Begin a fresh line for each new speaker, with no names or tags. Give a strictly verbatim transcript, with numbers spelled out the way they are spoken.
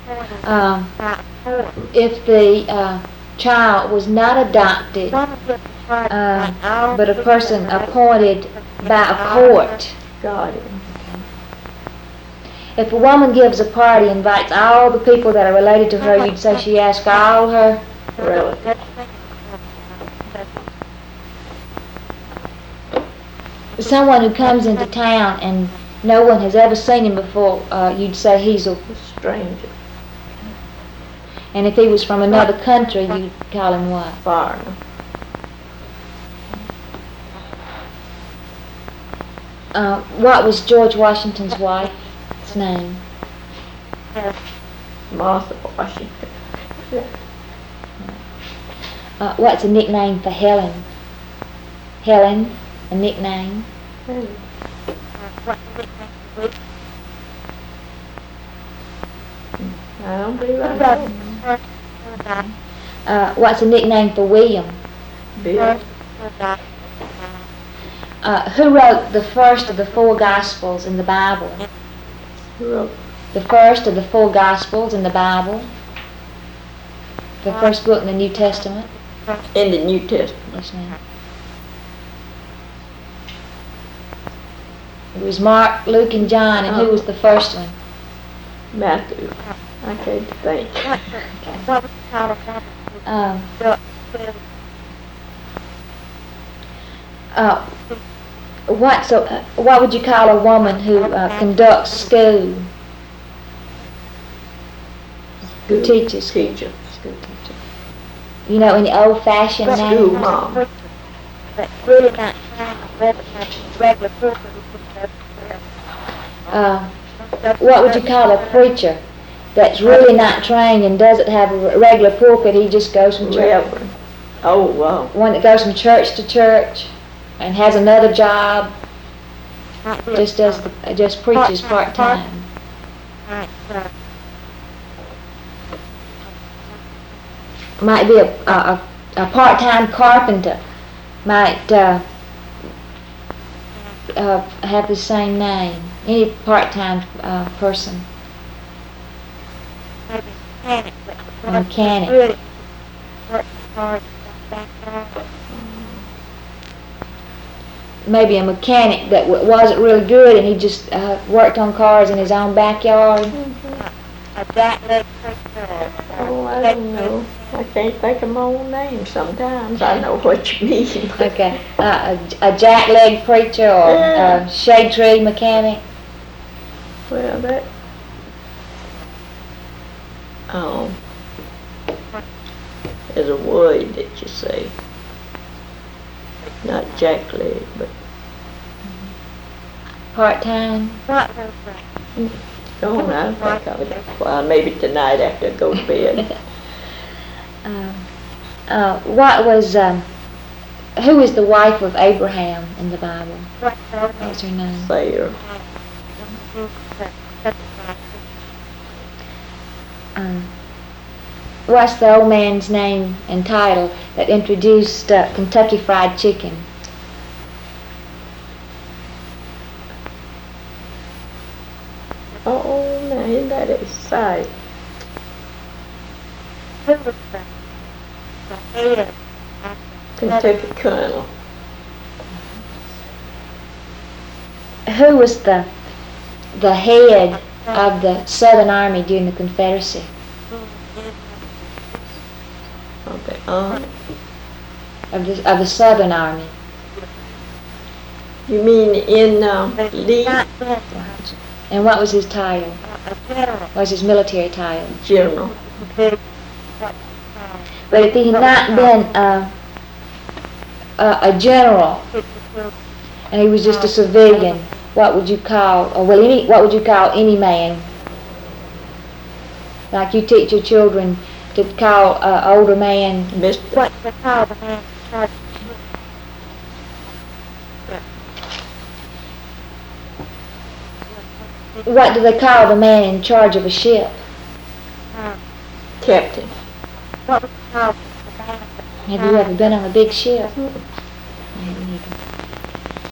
Um, if the uh, child was not adopted, uh, but a person appointed by a court.
Got it.
If a woman gives a party, invites all the people that are related to her, you'd say she asked all her
relatives.
Someone who comes into town and no one has ever seen him before, uh, you'd say he's a
stranger.
And if he was from another country, you'd call him what?
Foreigner.
Uh, what was George Washington's wife's name?
Martha Washington.
Uh, what's a nickname for Helen? Helen, a nickname?
Helen. I don't believe I know.
Uh, what's a nickname for William?
Bill.
Uh, who wrote the first of the four Gospels in the Bible?
Who wrote?
The first of the four Gospels in the Bible. The first book in the New Testament.
In the New Testament.
Yes, ma'am. It was Mark, Luke, and John, and who was the first one?
Matthew. I can't think.
Um, uh, what's a, uh, what would you call a woman who uh, conducts school? Who teaches?
Teacher.
School teacher. You know, any old-fashioned names?
School mom.
Uh, what would you call a preacher that's really not trained and doesn't have a regular pulpit? He just goes from church.
Reverend. Oh, wow.
One that goes from church to church and has another job, just does the, just preaches part time. Might be a a, a part time carpenter. Might uh, uh, have the same name. Any part time uh, person. A mechanic. Maybe a mechanic that w- wasn't really good and he just uh, worked on cars in his own backyard.
Mm-hmm. A jackleg preacher. Oh, I don't know. I can't think of my own name sometimes. I know what you mean.
Okay. Uh, a, a jackleg preacher or
Yeah.
a shade tree mechanic.
Well, that... Um, there's a word that you say. Not jackleg, but...
Part-time?
Mm, no, I don't think of it. Well, maybe tonight after I go to bed.
uh, uh, what was, um, who was the wife of Abraham in the Bible? What was her name?
Sarah.
Um, what's the old man's name and title that introduced uh, Kentucky Fried Chicken?
Oh, man, that is sight. Kentucky Colonel.
Who was the the head of the Southern Army during the Confederacy?
Okay, um,
Of the of the Southern Army.
you mean in um, Lee?
And what was his title? What was his military title?
General.
But if he had not been uh, a, a general, and he was just a civilian, what would you call, or well, any, what would you call any man? Like you teach your children to call uh, older man.
Mister
What they call the man in charge? What do they call the man in charge of a ship?
Captain.
Have you ever been on a big ship?